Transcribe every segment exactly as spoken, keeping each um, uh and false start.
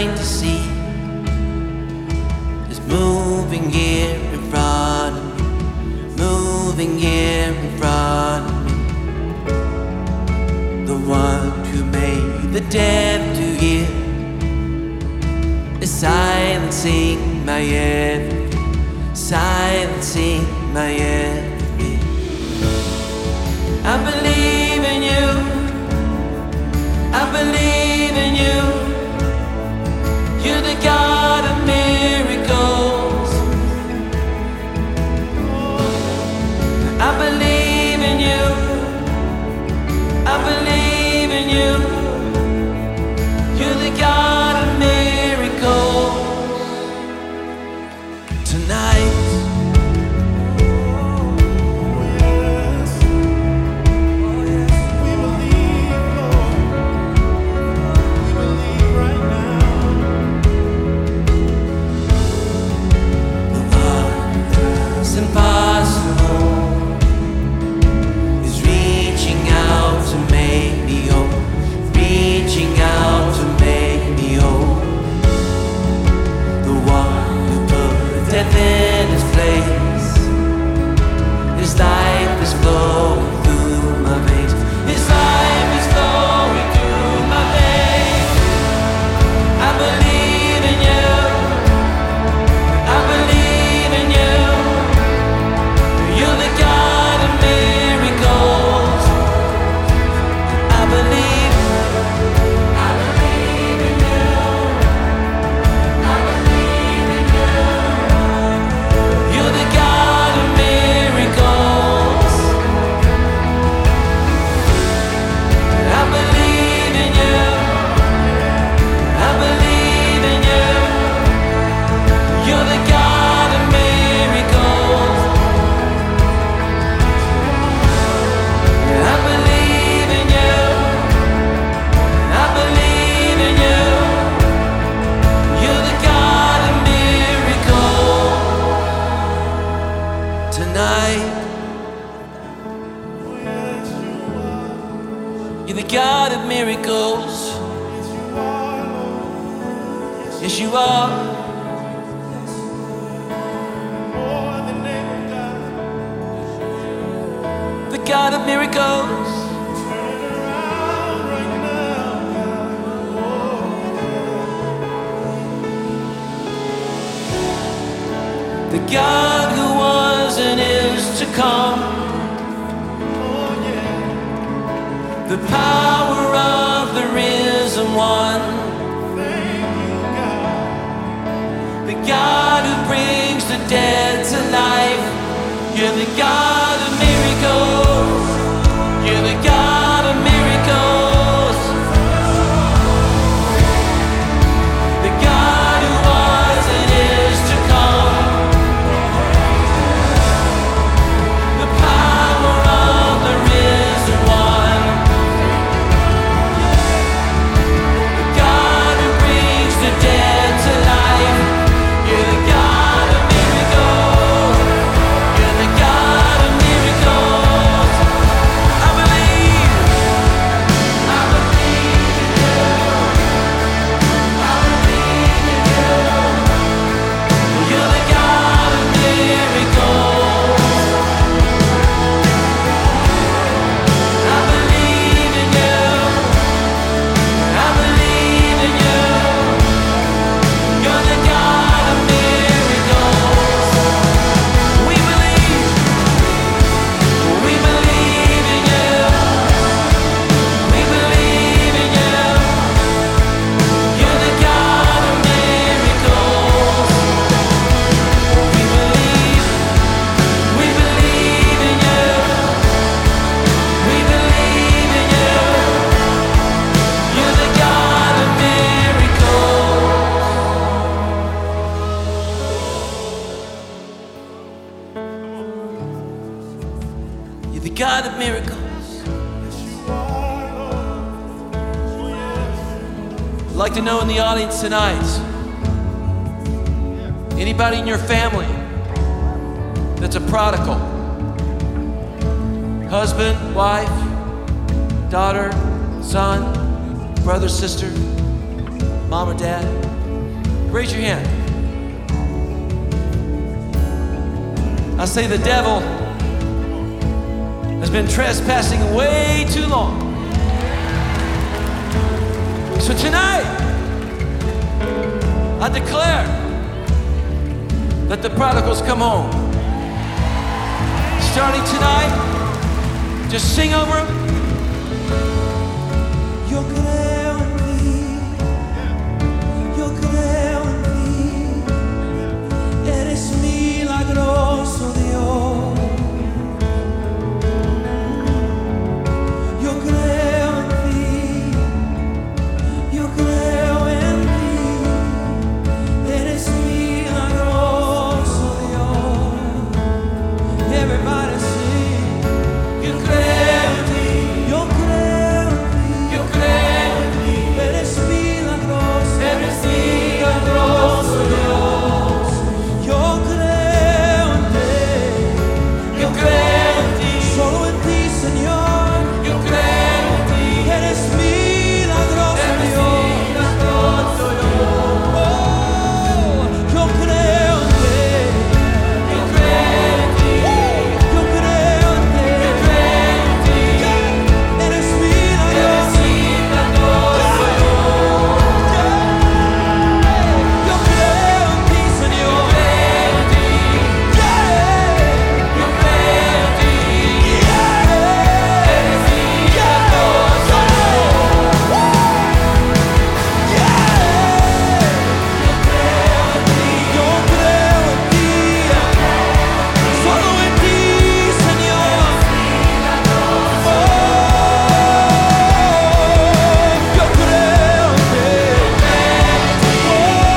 blind to see is moving here in front of me, moving here in front of me. The one who made the deaf to hear is silencing my every, silencing my every. I believe in you, I believe in you. You're the God of miracles. I believe in you, I believe in you. You're the God of miracles. Tonight, in His place, His life is flowing through my veins. His life is flowing through my veins. I believe in you, I believe in you. You're the God of miracles. I believe, I believe in you, I believe in you. You're the God of miracles. I believe in you, I believe in you. You're the God of miracles. I believe in you, I believe in you. You're the God of miracles. Tonight, you're the God of miracles. Yes, you are. The God of miracles. The God who was and is to come. The power of the risen one. The God who brings the dead to life. You're the God of miracles. You're the God of miracles. The God who was and is to come. The power of the risen one. The God who brings the dead to life. You're the God of miracles. You're the God of miracles. I believe, I believe in you. I believe in you. You're the God of miracles. I believe in you. I believe in you. You're the God of miracles. We believe, we believe in you. We believe in you. You're the God of miracles. We believe, we believe in you. We believe in you. You're the God of miracles. You're the God of miracles. I'd like to know in the audience tonight, anybody in your family that's a prodigal? Husband, wife, daughter, son, brother, sister. Mom or dad? Raise your hand. I say the devil has been trespassing way too long. So tonight, I declare that the prodigals come home. Starting tonight, just sing over them. Yo creo en ti, yo creo en ti, eres milagroso Dios. Yo creo en ti, yo creo en ti, eres milagroso Dios. Everybody sing. Yo creo en ti, yo creo en ti, yo creo en ti, eres milagroso, eres milagroso Dios. Yo creo en ti, yo creo en ti, solo en ti Señor. Yo creo en ti, eres milagroso Dios. Oh, yo creo en ti, yo creo en ti, yo creo en ti, eres milagroso. Yo creo en ti, Señor. Yo creo en ti, eres milagroso. Yo creo en ti, solo en ti, Señor. Oh, yo creo en ti. Oh,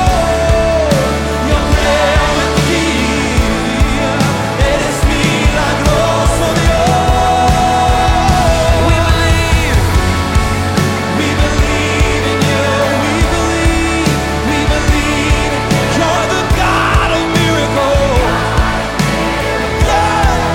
yo creo en ti. Eres milagroso Dios. We believe. We believe in you. We believe. We believe. You're the God of miracles. Yeah.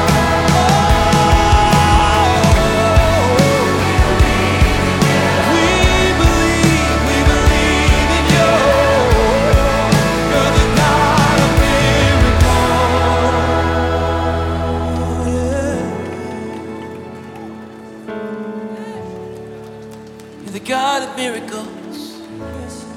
Oh. We believe. We believe in you. You're the God of miracles. Yeah. You're the God of miracles. Yes.